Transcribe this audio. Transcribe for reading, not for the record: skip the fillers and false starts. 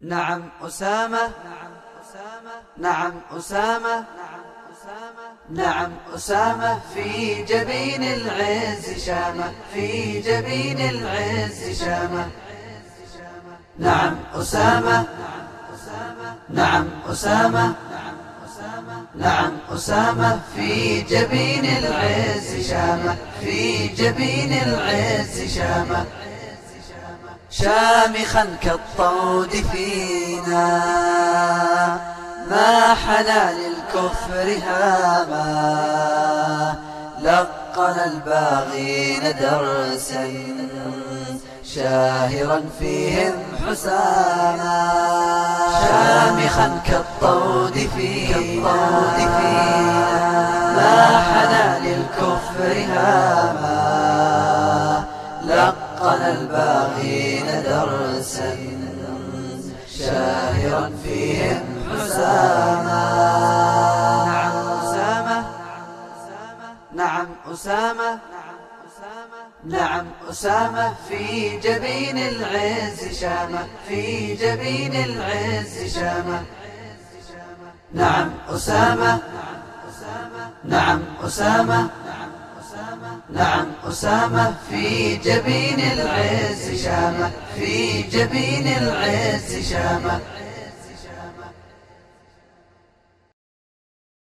نعم أسامة، نعم أسامة، نعم أسامة في جبين العز شامة، في جبين العز شامة. نعم أسامة، نعم أسامة، نعم أسامة في جبين العز شامة، في جبين العز شامة. شامخا كالطود فينا ما حنى للكفر هاما، لقن الباغين درسا شاهرا فيهم حساما. شامخا كالطود فينا ما حنى للكفر هاما، لقن الباغين درسا شاهرا فيهم حساما. نعم أسامة، نعم أسامة، نعم أسامة في جبين العز شامة، في جبين العز شامة. نعم أسامة، نعم أسامة، نعم أسامة في جبين العز شامة، في جبين العز شامة.